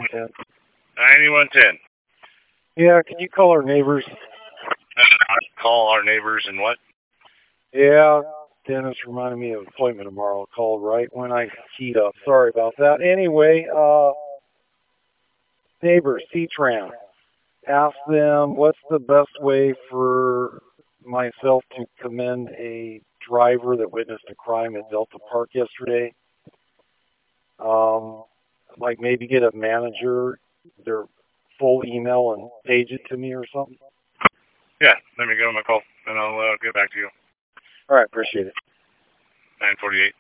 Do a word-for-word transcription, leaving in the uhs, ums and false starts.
ten. ninety-one ten. Yeah, can you call our neighbors? Uh, call our neighbors and what? Yeah, Dennis reminded me of an appointment tomorrow. I'll call right when I keyed up. Sorry about that. Anyway, uh, neighbors, C-Tran. Ask them what's the best way for myself to commend a driver that witnessed a crime at Delta Park yesterday. Um, like maybe get a manager, their full email and page it to me or something. Yeah, let me give them a call and I'll uh, get back to you. All right, appreciate it. nine forty-eight.